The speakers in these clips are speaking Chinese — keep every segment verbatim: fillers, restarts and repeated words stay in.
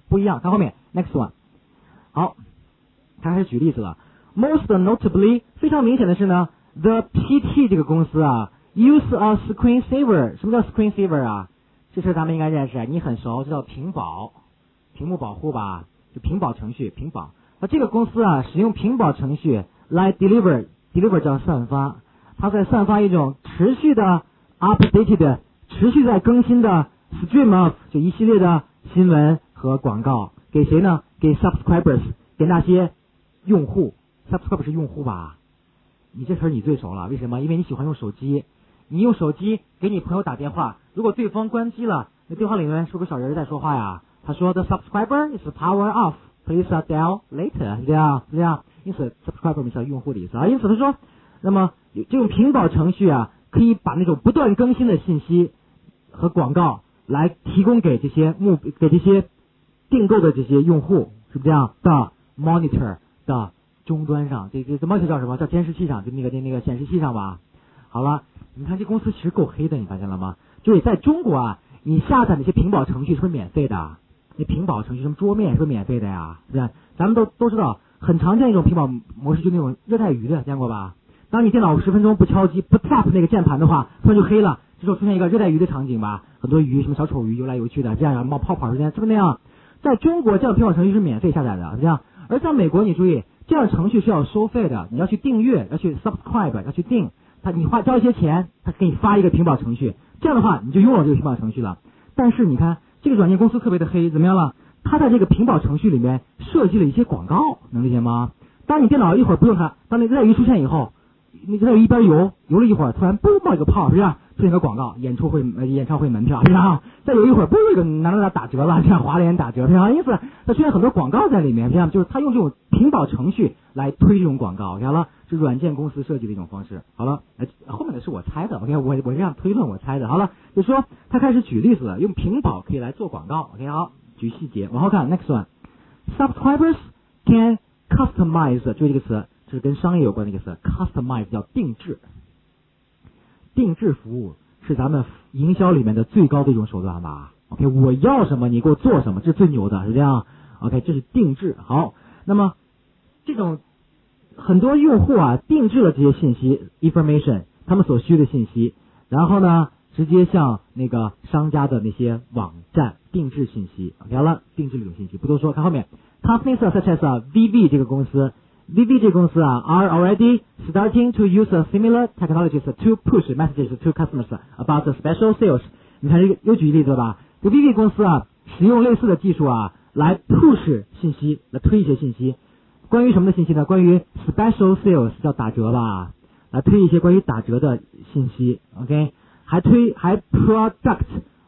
不一样。看后面 ，next one。好，他开始举例子了。Most notably， 非常明显的是呢 ，The P T 这个公司啊 ，use a screensaver。什么叫 screensaver 啊？这事咱们应该认识，你很熟，这叫屏保，屏幕保护吧，就屏保程序，屏保。那这个公司啊，使用屏保程序来 deliver，deliver 叫散发，它在散发一种持续的 updated， 持续在更新的 stream of， 就一系列的新闻和广告，给谁呢？给 subscribers， 给那些用户。subscriber 是用户吧？你这词儿你最熟了，为什么？因为你喜欢用手机，你用手机给你朋友打电话，如果对方关机了，那电话里面是不是小人在说话呀？他说 The subscriber is power off。Please dial later， 是这样，是这样。因此 ，subscriber 是用户的意思啊。因此他说，那么这种屏保程序啊，可以把那种不断更新的信息和广告来提供给这些目给这些订购的这些用户，是不是这样的 monitor 的终端上？这这 monitor 叫什么？叫监视器上，就那个那那个显示器上吧。好了，你看这公司其实够黑的，你发现了吗？就是在中国啊，你下载那些屏保程序是不是免费的？那屏保程序什么桌面是不是免费的呀？是吧？咱们都都知道，很常见一种屏保模式，就那种热带鱼的，见过吧？当你电脑十分钟不敲击不 tap 那个键盘的话，突然就黑了，这时候出现一个热带鱼的场景吧，很多鱼什么小丑鱼游来游去的，这样冒泡泡，是不是那样？在中国这样的屏保程序是免费下载的，是这样。而在美国，你注意，这样的程序是要收费的，你要去订阅，要去 subscribe， 要去订，他你花交一些钱，他给你发一个屏保程序，这样的话你就拥有这个屏保程序了。但是你看。这个软件公司特别的黑，怎么样了？它在这个屏保程序里面设计了一些广告，能理解吗？当你电脑一会儿不用它，当那热带鱼出现以后，那热带鱼一边游游了一会儿，突然嘣冒一个泡，是不是？出现个广告，演出会呃演唱会门票，是吧？再有一会儿，嘣一个哪哪哪打折了，这样华联打折，是吧？因此它出现很多广告在里面，这样就是它用这种屏保程序来推这种广告，好了，是软件公司设计的一种方式。好了，后面的是我猜的 ，OK， 我我这样推论我猜的。好了，就说他开始举例子了，用屏保可以来做广告 ，OK， 好，举细节，往后看 ，next one，subscribers can customize， 注意这个词，这是跟商业有关的一个词 ，customize 叫定制。定制服务是咱们营销里面的最高的一种手段吧 ？OK， 我要什么你给我做什么，这是最牛的，是这样。OK， 这是定制。好，那么这种很多用户啊，定制了这些信息 information， 他们所需的信息，然后呢，直接向那个商家的那些网站定制信息。OK， 好了，定制这种信息不多说，看后面 ，companies such as 啊 V V 这个公司。V V 这个公司啊 are already starting to use similar technologies to push messages to customers about the special sales。你看这个又举例子了吧？这 V V 公司啊，使用类似的技术啊，来 push 信息，来推一些信息。关于什么的信息呢？关于 special sales 叫打折吧，来推一些关于打折的信息。OK， 还推还 product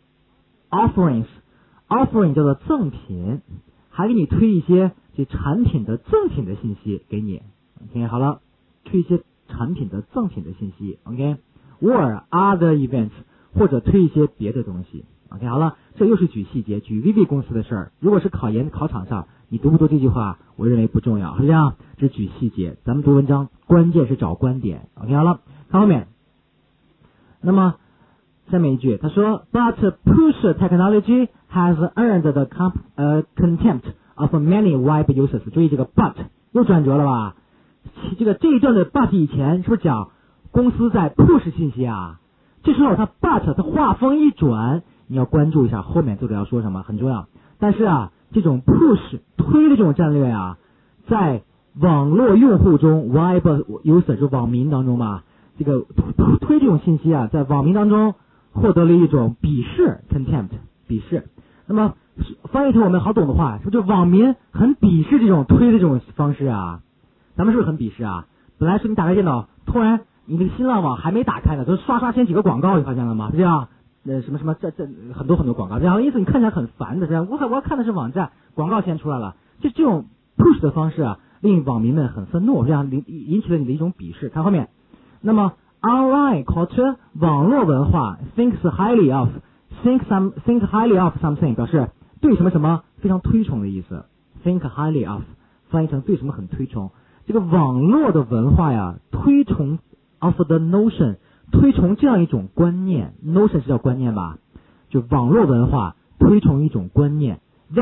offerings，offering 叫做赠品，还给你推一些。这产品的赠品的信息给你 ，OK， 好了，推一些产品的赠品的信息 ，OK，or other events， 或者推一些别的东西 ，OK， 好了，这又是举细节，举 V V 公司的事儿。如果是考研考场上，你读不读这句话，我认为不重要，是这样，只举细节。咱们读文章，关键是找观点 ，OK， 好了，看后面。那么下面一句，他说 ，But push technology has earned the comp 呃 contempt。of many web users， 注意这个 but 又转折了吧？这个这一段的 but 以前是不是讲公司在 push 信息啊？这时候它 but 它话锋一转，你要关注一下后面作者要说什么，很重要。但是啊，这种 push 推的这种战略啊，在网络用户中 web user 就网民当中吧，这个推这种信息啊，在网民当中获得了一种鄙视 contempt 鄙视。那么翻译成我们好懂的话，是不是就网民很鄙视这种推的这种方式啊？咱们是不是很鄙视啊？本来是你打开电脑，突然你那个新浪网还没打开呢，都刷刷先几个广告，你发现了吗？是这样，呃，什么什么这这很多很多广告，这样意思你看起来很烦的，这样我我要看的是网站，广告先出来了，就这种 push 的方式啊，令网民们很愤怒，这样引引起了你的一种鄙视。看后面，那么 online culture 网络文化 thinks highly of think some think highly of something 表示对什么什么非常推崇的意思 ，think highly of 翻译成对什么很推崇。这个网络的文化呀，推崇 of the notion， 推崇这样一种观念 ，notion 是叫观念吧？就网络文化推崇一种观念 ，that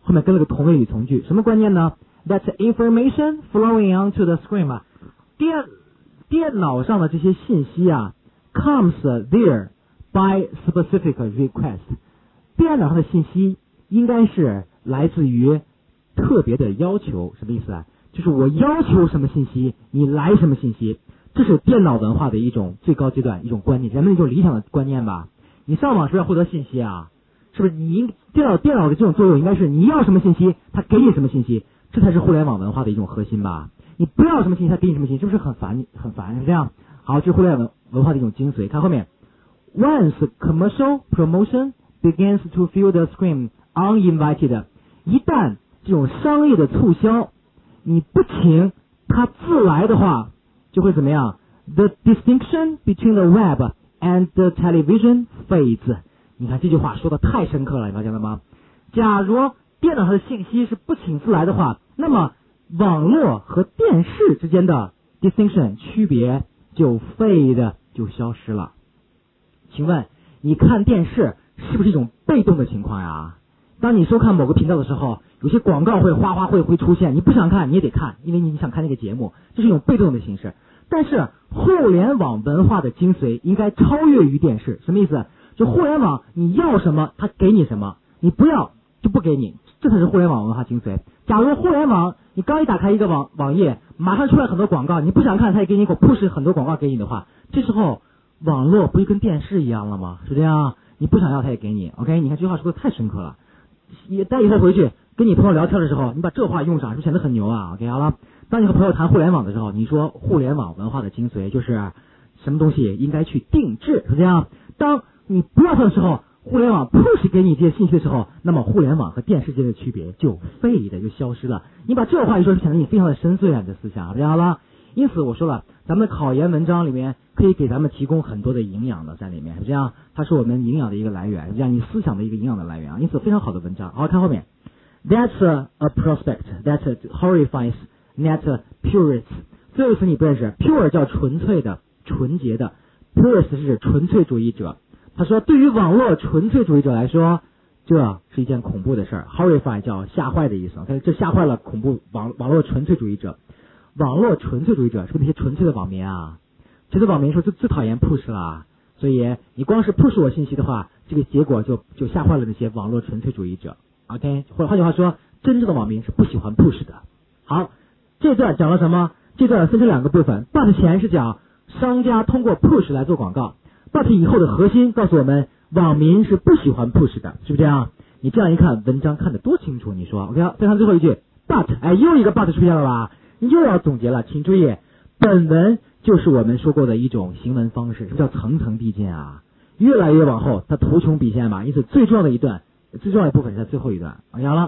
后面跟了个同位语从句，什么观念呢？ That information flowing onto the screen 啊，电电脑上的这些信息啊 comes there by specific request， 电脑上的信息应该是来自于特别的要求，什么意思啊？就是我要求什么信息，你来什么信息，这是电脑文化的一种最高阶段，一种观念，人们一种理想的观念吧。你上网是不是要获得信息啊？是不是你电脑电脑的这种作用应该是你要什么信息，它给你什么信息，这才是互联网文化的一种核心吧。你不要什么信息，它给你什么信息，是不是很烦很烦？是这样。好，这是互联网文化的一种精髓。看后面 ，Once commercial promotion begins to fill the screen uninvited， 一旦这种商业的促销你不请它自来的话，就会怎么样 ？The distinction between the web and the television fades。你看这句话说的太深刻了，你发现了吗？假如电脑上的信息是不请自来的话，那么网络和电视之间的 distinction 区别就 fade 就消失了。请问你看电视是不是一种被动的情况呀？当你收看某个频道的时候，有些广告会哗哗会会出现，你不想看你也得看，因为你想看那个节目，这是一种被动的形式。但是互联网文化的精髓应该超越于电视，什么意思？就互联网你要什么它给你什么，你不要就不给你，这才是互联网文化精髓。假如互联网你刚一打开一个网网页，马上出来很多广告，你不想看它也给你给我 push 很多广告给你的话，这时候网络不就跟电视一样了吗？是这样，你不想要它也给你。 OK， 你看这句话说的太深刻了，也带一次回去跟你朋友聊天的时候，你把这话用上，是不是显得很牛啊？ OK， 好了，当你和朋友谈互联网的时候，你说互联网文化的精髓就是什么东西应该去定制，是这样。当你不要它的时候，互联网 push 给你这些信息的时候，那么互联网和电视间的区别就废的就消失了。你把这话一说，显得你非常的深邃啊，你的思想，这样了。因此我说了，咱们的考研文章里面可以给咱们提供很多的营养的在里面，是这样，它是我们营养的一个来源，是这样，你思想的一个营养的来源啊。因此非常好的文章。好，看后面 ，That's a, a prospect that horrifies net purists。最后一词你不认识 ，pure 叫纯粹的、纯洁的 ，purist 是指纯粹主义者。他说，对于网络纯粹主义者来说，这是一件恐怖的事儿。horrify 叫吓坏的意思，这吓坏了恐怖网网络纯粹主义者。网络纯粹主义者是那些纯粹的网民啊，这些网民说最最讨厌 push 了，所以你光是 push 我信息的话，这个结果就就吓坏了那些网络纯粹主义者。OK， 或者换句话说，真正的网民是不喜欢 push 的。好，这段讲了什么？这段分成两个部分 ，but 前是讲商家通过 push 来做广告。but 以后的核心告诉我们，网民是不喜欢 push 的，是不是这样？你这样一看，文章看得多清楚。你说 ，OK， 再看最后一句 ，but， 哎，又一个 but 出现了吧？你又要总结了，请注意，本文就是我们说过的一种行文方式，什么叫层层递进啊？越来越往后，它图穷匕见嘛。因此，最重要的一段，最重要的一部分是在最后一段。OK 了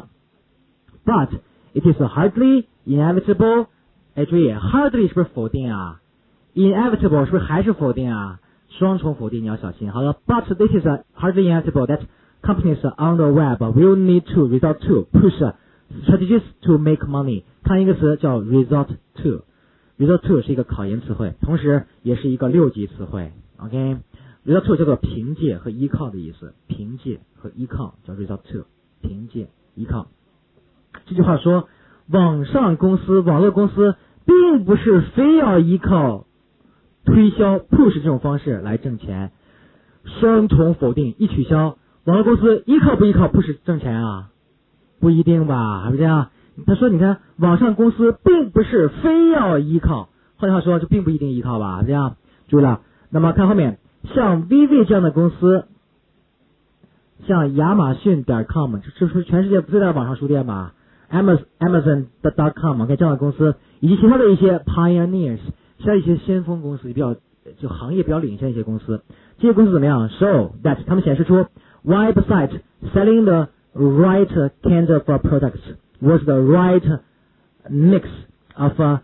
，but it is hardly inevitable。哎，注意 ，hardly 是不是否定啊 ？inevitable 是不是还是否定啊？双重否定你要小心。好了 ，but this is hardly inevitable that companies on the web will need to resort to push strategies to make money。看一个词叫 resort to，resort to 是一个考研词汇，同时也是一个六级词汇。OK，resort to 叫做凭借和依靠的意思，凭借和依靠叫 resort to， 凭借依靠。这句话说，网上公司、网络公司并不是非要依靠推销 push 这种方式来挣钱。双重否定一取消，网络公司依靠不依靠 push 挣钱啊？不一定吧，还是这样？他说，你看，网上公司并不是非要依靠，换句话说，就并不一定依靠吧，这样注意了。那么看后面，像 Vivi 这样的公司，像亚马逊点 com， 这是全世界最大的网上书店吧 ，Amazon dot com， OK， 这样的公司，以及其他的一些 pioneers， 其他一些先锋公司，比较就行业比较领先的一些公司，这些公司怎么样 ？Show that 他们显示出 website selling the right kind of products was the right mix of uh,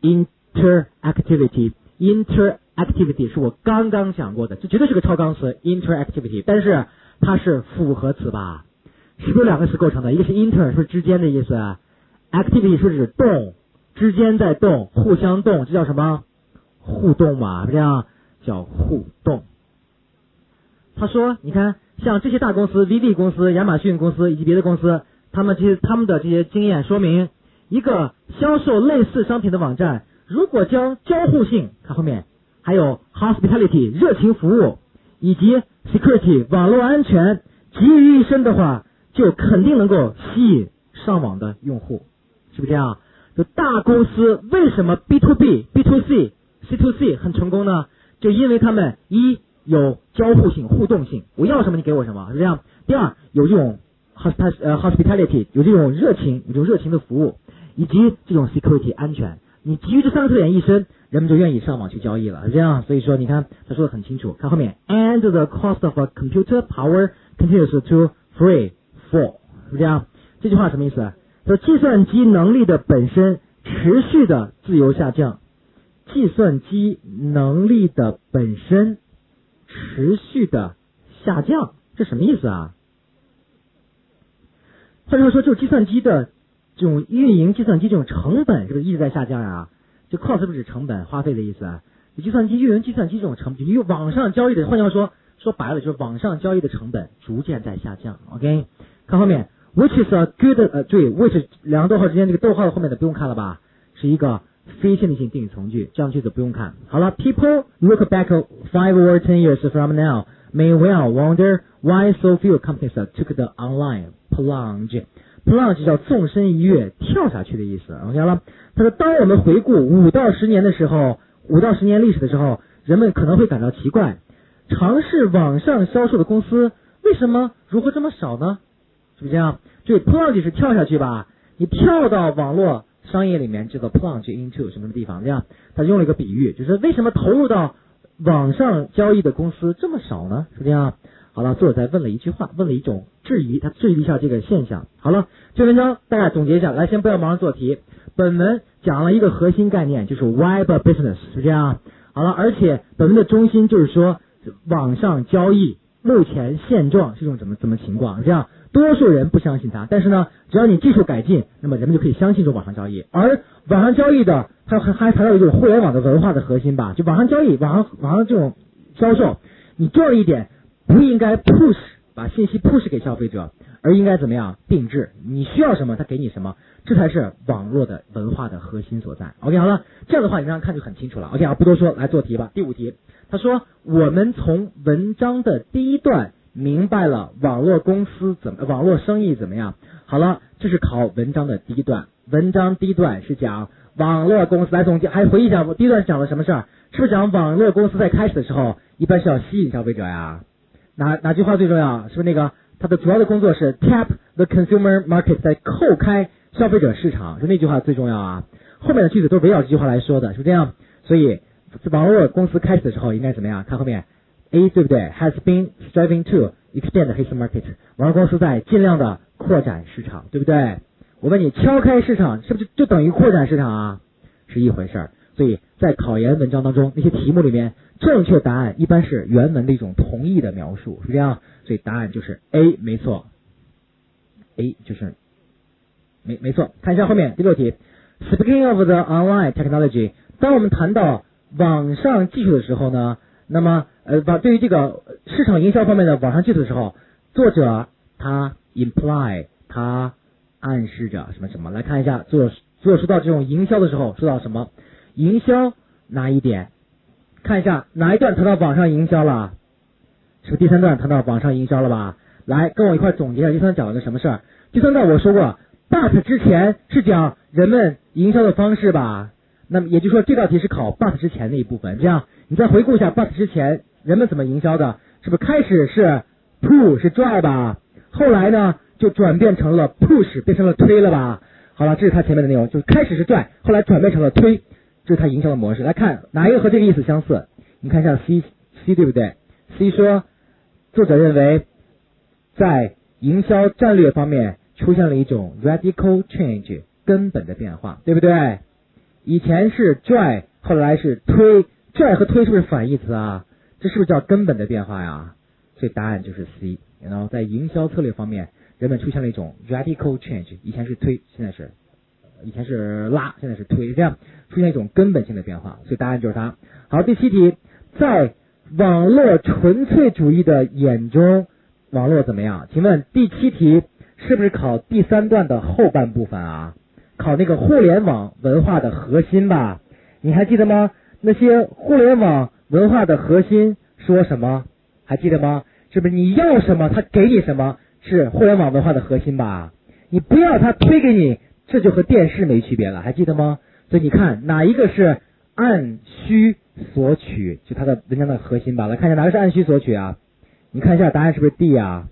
interactivity. Interactivity 是我刚刚讲过的，这绝对是个超纲词 interactivity， 但是它是复合词吧？是不是两个词构成的？一个是 inter 是不是之间的意思 ？activity 是不是指动，之间在动，互相动，这叫什么？互动嘛，这样叫互动。他说，你看，像这些大公司 ，Vivi 公司、亚马逊公司以及别的公司， 他们这些他们的这些经验说明，一个销售类似商品的网站，如果将交互性看后面，还有 hospitality 热情服务以及 security 网络安全集于一身的话，就肯定能够吸引上网的用户，是不是这样？就大公司为什么 B to B、B to C、C to C 很成功呢？就因为他们一有交互性、互动性，我要什么你给我什么，是这样。第二，有这种 hospitality 有这种热情，有这种热情的服务，以及这种 security 安全。你基于这三个特点一身，人们就愿意上网去交易了，是这样。所以说，你看他说的很清楚，看后面 ，and the cost of a computer power continues to free fall， 是这样。这句话什么意思？说计算机能力的本身持续的自由下降，计算机能力的本身持续的下降，这什么意思啊？换句话说，就是计算机的这种运营，计算机这种成本是不是一直在下降呀？就 cost 是不是指成本花费的意思啊？计算机运营计算机这种成本，因为网上交易的，换句话说，说白了就是网上交易的成本逐渐在下降。OK， 看后面 ，which is a good， 呃，对 ，which 两个逗号之间这个逗号后面的不用看了吧？是一个非限定性定语从句，这样句子不用看。好了 ，People look back five or ten years from now may well wonder why so few companies took the online plunge。plunge 叫纵身一跃，跳下去的意思。OK 了，他说，当我们回顾五到十年的时候，五到十年历史的时候，人们可能会感到奇怪，尝试网上销售的公司为什么如何这么少呢？是不是这样？就 plunge 是跳下去吧，你跳到网络商业里面叫做 plunge into 什么地方，这样他用了一个比喻，就是为什么投入到网上交易的公司这么少呢？是这样。好了，作者在问了一句话，问了一种质疑，他质疑一下这个现象。好了，这文章大概总结一下，来，先不要忙着做题。本文讲了一个核心概念，就是 web business， 是这样。好了，而且本文的中心就是说，网上交易目前现状是一种怎么怎么情况，这样。多数人不相信它，但是呢，只要你技术改进，那么人们就可以相信这种网上交易。而网上交易的，它还还谈到一种互联网的文化的核心吧，就网上交易，网上网上这种销售，你重要一点，不应该 push 把信息 push 给消费者，而应该怎么样定制？你需要什么，他给你什么，这才是网络的文化的核心所在。OK， 好了，这样的话你这样看就很清楚了。OK， 啊，不多说，来做题吧。第五题，他说我们从文章的第一段明白了网络公司怎么，网络生意怎么样。好了，这是考文章的第一段。文章第一段是讲网络公司，来总结，还回忆一下，我第一段是讲了什么事儿？是不是讲网络公司在开始的时候，一般是要吸引消费者呀？哪哪句话最重要？是不是那个它的主要的工作是 tap the consumer market， 在扣开消费者市场，就那句话最重要啊。后面的句子都围绕这句话来说的，是不是这样？所以网络公司开始的时候应该怎么样？看后面 A 对不对 ？Has been striving to expand his market， 网络公司在尽量的扩展市场，对不对？我问你，敲开市场是不是就等于扩展市场啊？是一回事儿。所以在考研文章当中，那些题目里面，正确答案一般是原文的一种同义的描述，是这样。所以答案就是 A， 没错 ，A 就是没没错。看一下后面第六题 ，Speaking of the online technology， 当我们谈到网上技术的时候呢，那么呃，对于这个市场营销方面的网上技术的时候，作者他 imply 他暗示着什么什么？来看一下，作者作者说到这种营销的时候说到什么？营销哪一点？看一下哪一段谈到网上营销了？是不是第三段谈到网上营销了吧？来，跟我一块总结一下第三段讲了个什么事儿？第三段我说过 ，but 之前是讲人们营销的方式吧？那么也就是说这道题是考 but 之前的一部分。这样你再回顾一下 but 之前人们怎么营销的？是不是开始是 pull 是 drive 吧？后来呢就转变成了 push 变成了推了吧？好了，这是他前面的内容，就是开始是 drive， 后来转变成了推。这是他营销的模式。来看哪一个和这个意思相似？你看一下 C C 对不对 ？C 说，作者认为在营销战略方面出现了一种 radical change 根本的变化，对不对？以前是 drive， 后来是推 ，drive 和推是不是反义词啊？这是不是叫根本的变化呀？所以答案就是 C。然后在营销策略方面，人们出现了一种 radical change， 以前是推，现在是。以前是拉，现在是推，这样出现一种根本性的变化，所以答案就是它。好，第七题，在网络纯粹主义的眼中，网络怎么样？请问第七题是不是考第三段的后半部分啊？考那个互联网文化的核心吧？你还记得吗？那些互联网文化的核心说什么？还记得吗？是不是你要什么他给你什么，是互联网文化的核心吧？你不要他推给你，这就和电视没区别了，还记得吗？所以你看哪一个是按需索取，就它的文章的核心吧。来看一下哪个是按需索取啊？你看一下答案是不是 D 啊？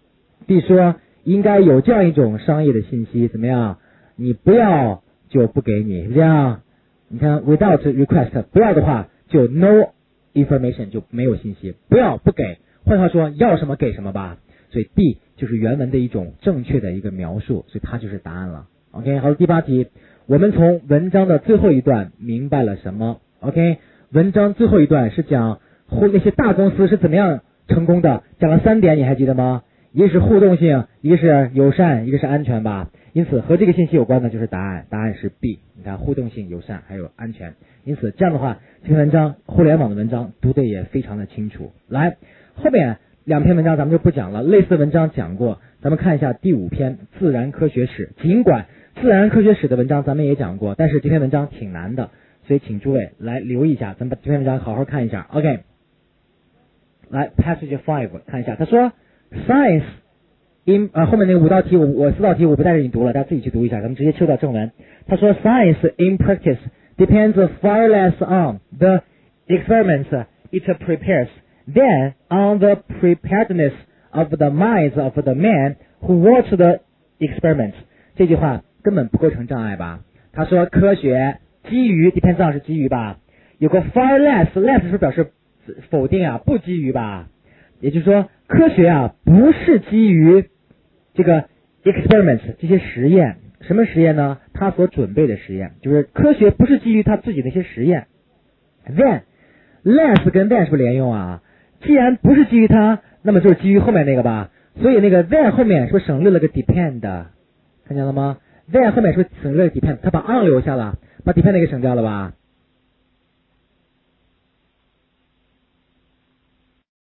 D 说应该有这样一种商业的信息，怎么样？你不要就不给你，是这样？你看 without request， 不要的话就 no information， 就没有信息，不要不给，换句话说要什么给什么吧。所以 D 就是原文的一种正确的一个描述，所以它就是答案了。OK， 好，第八题，我们从文章的最后一段明白了什么 ？OK， 文章最后一段是讲互那些大公司是怎么样成功的，讲了三点，你还记得吗？一个是互动性，一个是友善，一个是安全吧。因此和这个信息有关的就是答案，答案是 B。你看互动性、友善还有安全，因此这样的话，这篇文章互联网的文章读的也非常的清楚。来，后面两篇文章咱们就不讲了，类似的文章讲过。咱们看一下第五篇自然科学史，尽管自然科学史的文章咱们也讲过，但是这篇文章挺难的，所以请诸位来留意一下，咱们把这篇文章好好看一下。OK， 来 passage five 看一下，他说 science in 呃后面那个五道题我我四道题我不带着你读了，大家自己去读一下，咱们直接切到正文。他说 science in practice depends far less on the experiments it prepares than on the preparedness of the minds of the men who watch the experiments。 这句话根本不构成障碍吧？他说科学基于 depends on 是基于吧？有个 far less less 是不是表示否定啊？不基于吧？也就是说科学啊不是基于这个 experiments 这些实验。什么实验呢？他所准备的实验，就是科学不是基于他自己的一些实验。then less 跟 then 是不是连用啊？既然不是基于它，那么就是基于后面那个吧。所以那个 then 后面是不是省略了个 depend？ 看见了吗？ then 后面是不是省略了 depend？ 他把 on 留下了，把 depend 那个省掉了吧？